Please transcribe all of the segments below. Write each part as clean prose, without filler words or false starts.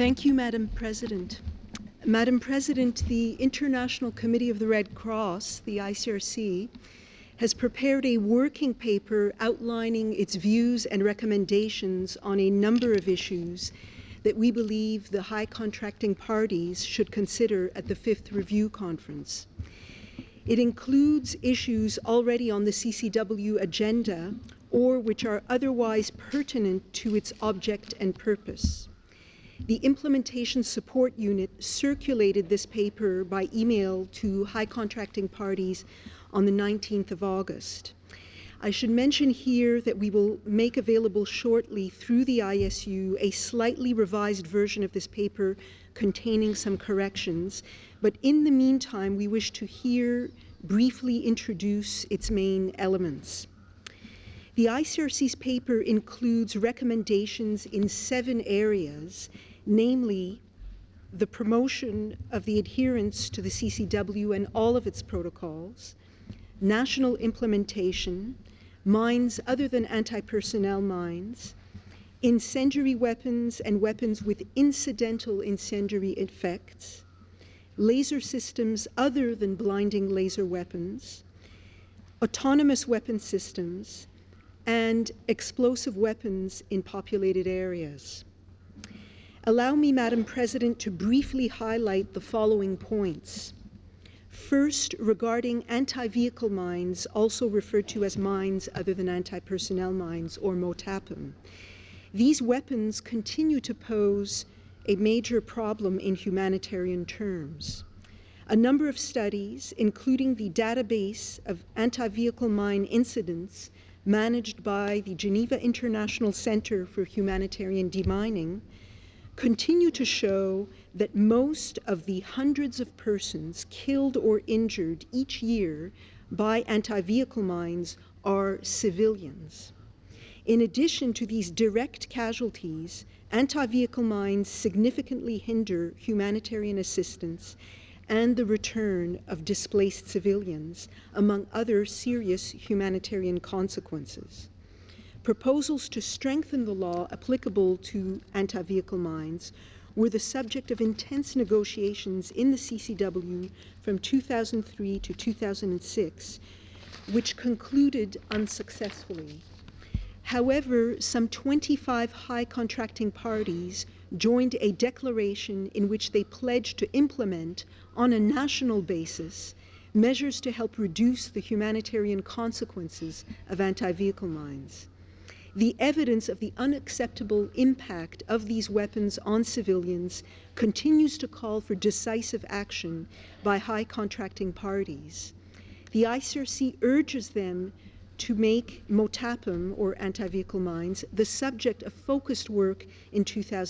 Thank you, Madam President. Madam President, the International Committee of the Red Cross, the ICRC, has prepared a working paper outlining its views and recommendations on a number of issues that we believe the high contracting parties should consider at the 5th Review Conference. It includes issues already on the CCW agenda or which are otherwise pertinent to its object and purpose. The Implementation Support Unit circulated this paper by email to high contracting parties on the 19th of August. I should mention here that we will make available shortly through the ISU a slightly revised version of this paper containing some corrections, but in the meantime we wish to here briefly introduce its main elements. The ICRC's paper includes recommendations in 7 areas, namely the promotion of the adherence to the CCW and all of its protocols, national implementation, mines other than anti-personnel mines, incendiary weapons and weapons with incidental incendiary effects, laser systems other than blinding laser weapons, autonomous weapon systems, and explosive weapons in populated areas. Allow me, Madam President, to briefly highlight the following points. First, regarding anti-vehicle mines, also referred to as mines other than anti-personnel mines, or MOTAPM. These weapons continue to pose a major problem in humanitarian terms. A number of studies, including the database of anti-vehicle mine incidents managed by the Geneva International Center for Humanitarian Demining, continue to show that most of the hundreds of persons killed or injured each year by anti-vehicle mines are civilians. In addition to these direct casualties, anti-vehicle mines significantly hinder humanitarian assistance and the return of displaced civilians, among other serious humanitarian consequences. Proposals to strengthen the law applicable to anti-vehicle mines were the subject of intense negotiations in the CCW from 2003 to 2006, which concluded unsuccessfully. However, some 25 high contracting parties joined a declaration in which they pledged to implement, on a national basis, measures to help reduce the humanitarian consequences of anti-vehicle mines. The evidence of the unacceptable impact of these weapons on civilians continues to call for decisive action by high contracting parties. The ICRC urges them to make MOTAPM, or anti-vehicle mines, the subject of focused work in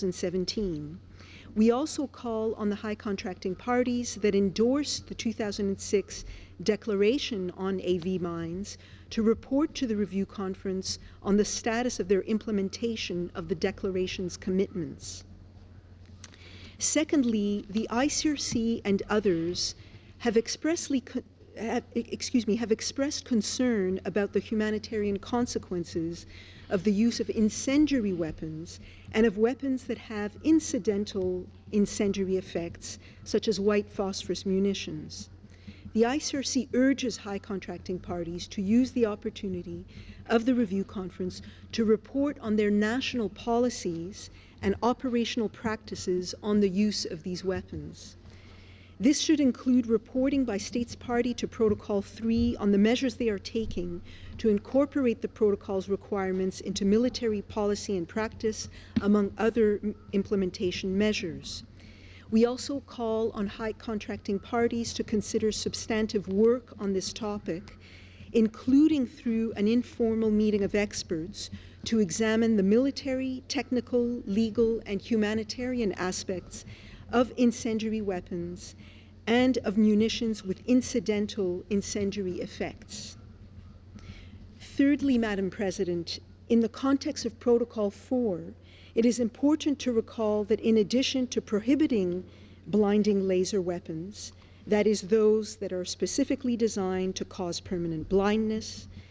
2017. We also call on the high contracting parties that endorsed the 2006 Declaration on AV Mines to report to the Review Conference on the status of their implementation of the Declaration's commitments. Secondly, the ICRC and others have expressed concern about the humanitarian consequences of the use of incendiary weapons and of weapons that have incidental incendiary effects, such as white phosphorus munitions. The ICRC urges high contracting parties to use the opportunity of the Review Conference to report on their national policies and operational practices on the use of these weapons. This should include reporting by states party to Protocol 3 on the measures they are taking to incorporate the protocol's requirements into military policy and practice, among other implementation measures. We also call on high contracting parties to consider substantive work on this topic, including through an informal meeting of experts to examine the military, technical, legal, and humanitarian aspects of incendiary weapons and of munitions with incidental incendiary effects. Thirdly, Madam President, in the context of Protocol 4, it is important to recall that in addition to prohibiting blinding laser weapons, that is, those that are specifically designed to cause permanent blindness,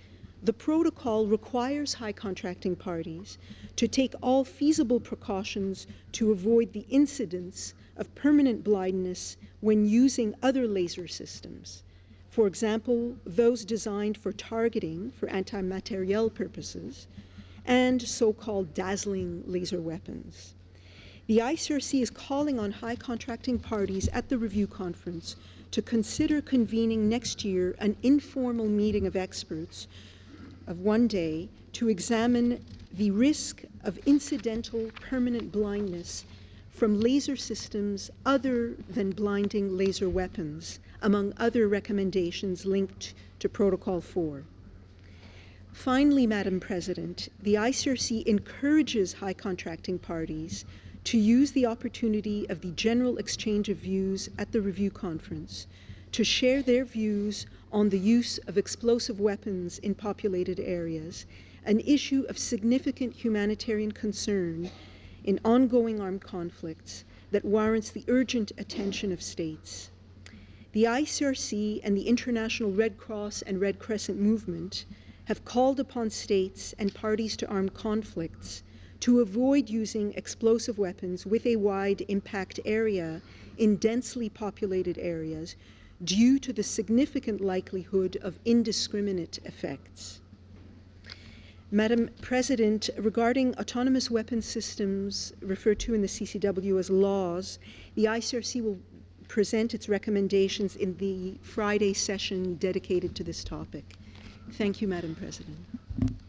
The protocol requires high contracting parties to take all feasible precautions to avoid the incidence of permanent blindness when using other laser systems. For example, those designed for targeting for anti-materiel purposes and so-called dazzling laser weapons. The ICRC is calling on high contracting parties at the review conference to consider convening next year an informal meeting of experts of one day to examine the risk of incidental permanent blindness from laser systems other than blinding laser weapons, among other recommendations linked to Protocol 4. Finally, Madam President, the ICRC encourages high contracting parties to use the opportunity of the general exchange of views at the review conference to share their views on the use of explosive weapons in populated areas, an issue of significant humanitarian concern in ongoing armed conflicts that warrants the urgent attention of states. The ICRC and the International Red Cross and Red Crescent Movement have called upon states and parties to armed conflicts to avoid using explosive weapons with a wide impact area in densely populated areas due to the significant likelihood of indiscriminate effects. Madam President, regarding autonomous weapon systems referred to in the CCW as laws, the ICRC will present its recommendations in the Friday session dedicated to this topic. Thank you, Madam President.